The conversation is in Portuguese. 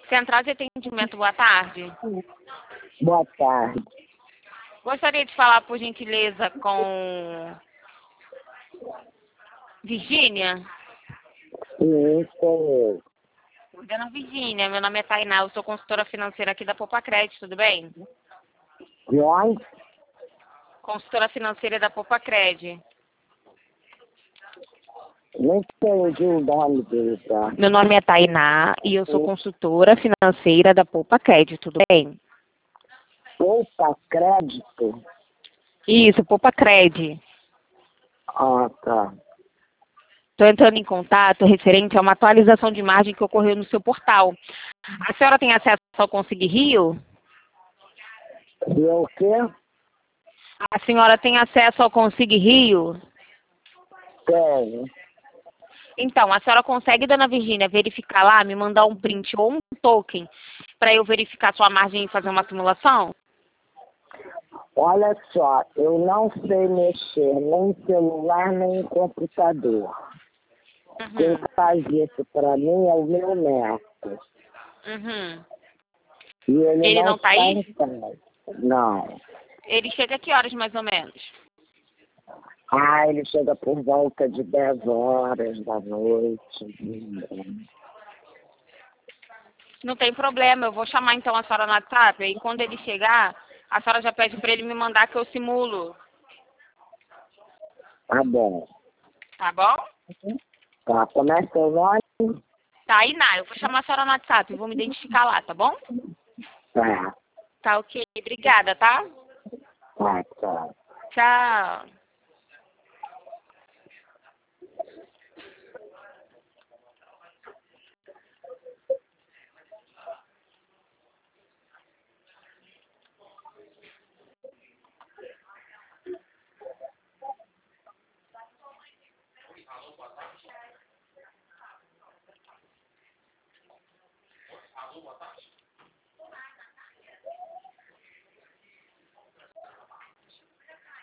Central de atendimento, boa tarde. Boa tarde. Gostaria de falar, por gentileza, com Virgínia. Sim, sou eu. Dona Virgínia, meu nome é Tainá, eu sou consultora financeira aqui da Poupa Crédito, tudo bem? De onde? Consultora financeira da Poupa Crédito. Não entendi o nome dele, tá? Meu nome é Tainá e eu sou consultora financeira da Poupa Crédito, tudo bem? Poupa Crédito? Isso, Poupa Crédito. Ah, tá. Estou entrando em contato referente a uma atualização de margem que ocorreu no seu portal. A senhora tem acesso ao Conseguir Rio? E o quê? A senhora tem acesso ao Conseguir Rio? Tenho. Então, a senhora consegue, dona Virgínia, verificar lá, me mandar um print ou um token para eu verificar sua margem e fazer uma simulação? Olha só, eu não sei mexer nem em celular nem em computador. Quem faz isso pra mim é o meu neto. Uhum. E ele Ele não tá está aí? em casa. Não. Ele chega a que horas, mais ou menos? Ah, ele chega por volta de 10 horas da noite. Não tem problema, eu vou chamar então a senhora no WhatsApp, e quando ele chegar, a senhora já pede para ele me mandar que eu simulo, Tá bom. tá bom? Tá, como é seu nome? Tainá, eu vou chamar a senhora no WhatsApp, eu vou me identificar lá, tá bom? Tá, Tá ok, obrigada, tá? tá, tá. Tchau.